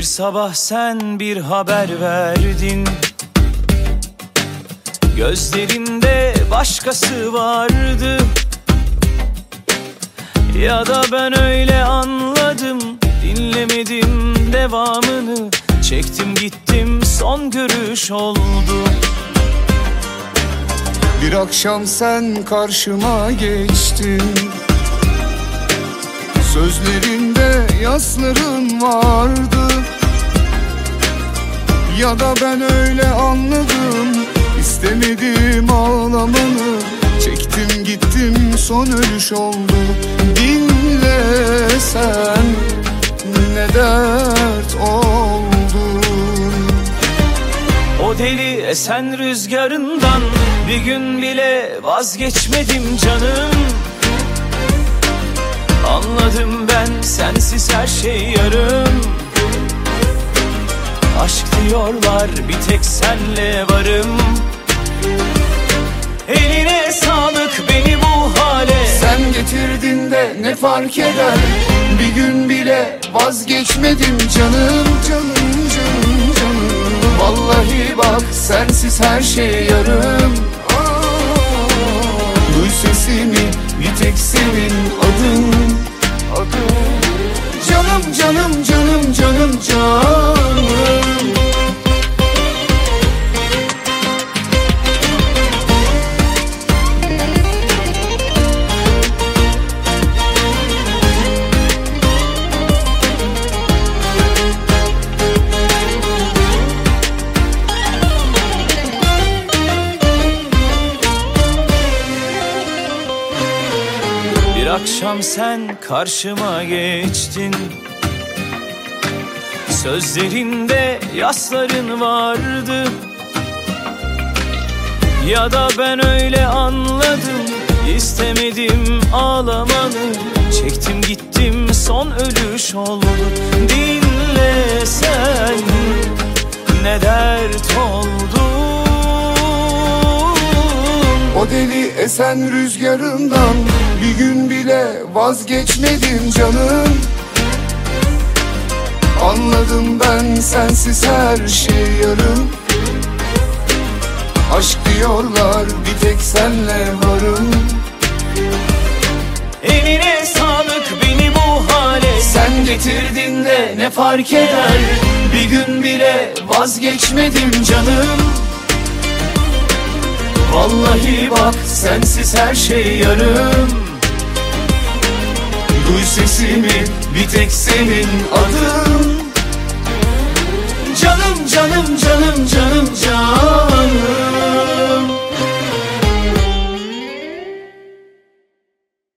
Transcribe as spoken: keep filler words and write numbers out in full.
Bir sabah sen bir haber verdin, gözlerinde başkası vardı. Ya da ben öyle anladım, dinlemedim devamını. Çektim gittim, son görüş oldu. Bir akşam sen karşıma geçtin, sözlerinde yasların vardı. Ya da ben öyle anladım, istemedim ağlamanı. Çektim gittim, son ölüş oldu. Dinle sen, ne dert oldun. O deli esen rüzgarından bir gün bile vazgeçmedim canım. Anladım ben, sensiz her şey yarım. Aşk diyorlar, bir tek senle varım. Eline sağlık beni bu hale sen getirdin de ne fark eder? Bir gün bile vazgeçmedim canım, canım, canım, canım. Vallahi bak, sensiz her şey yarım. Duy sesimi, bir tek senin adın, adın. Canım, canım, canım, canım, canım. Bir akşam sen karşıma geçtin, sözlerinde yasların vardı. Ya da ben öyle anladım, istemedim ağlamanı. Çektim gittim, son ölüş oldu. Dinle sen, ne dert oldun. O deli esen rüzgarından bir gün bile vazgeçmedim canım. Anladım ben, sensiz her şey yarım. Aşk diyorlar, bir tek senle varım. Eline sağlık beni bu hale sen getirdin de ne fark eder? Bir gün bile vazgeçmedim canım. Vallahi bak, sensiz her şey yarım. Duy sesimi, bir tek senin adın.